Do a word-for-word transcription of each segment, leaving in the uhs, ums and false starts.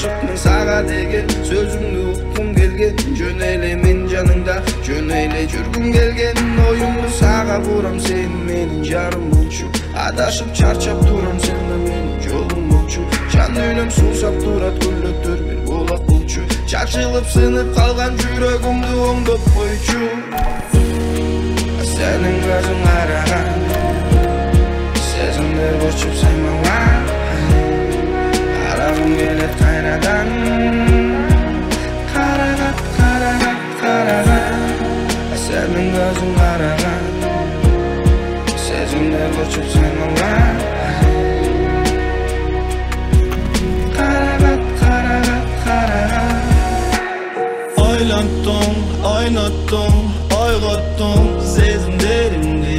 ашыкмын сага деген сөзүңдү уккум келген жөн эле мен жаныңда жөн эле жүргүм келген оюмду сага бурам сен менин жарым болчу адашып чарчап турам сен да менин жолум болчу жан дүйнөм суусап турат гүлдөтөр бир булак болчу чачылып сынып калган жүрөгүмдү оңдоп койчу сенин көзүң караган сезимдер көчүп сыймаган карагым келет кайрадан карагат карагат карагат сенин көзүң караган сезимдер көчүп сыймаган карагат карагат карагат ойлонттуң ойноттуң ойготтуң сезимдеримди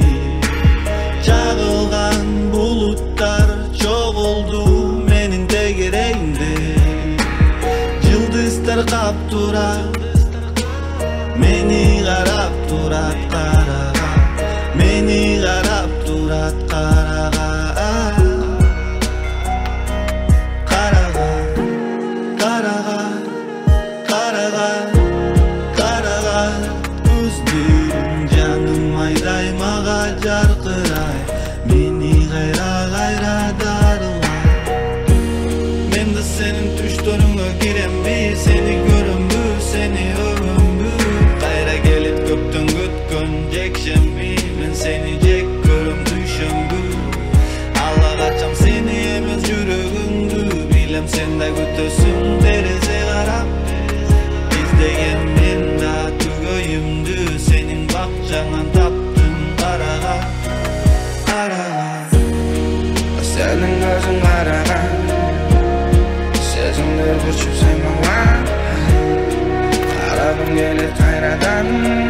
жагылган булуттар жоголду менин тегерегимде жылдыздар кап турат мени карап турат карага мени карап турат карага карага карага карага карага көздөрүң жаным айдай мага жаркырай мени кайра кайра дарылай мен да сенин түштөрүңө киремби сени көрөмбү сени өгөмбү кайра келип көптөн күткөн жекшемби мен сени жек көрөм түшөмбү алла качам сени эмес жүрөгүңдү билем сен да күтөсүң терезе карап издеген мен да түгөйүмдү сенин бакчаңан таптым карага карага сенин көзүң караган сезимдер көчүп сыймаган карагым келет кайрадан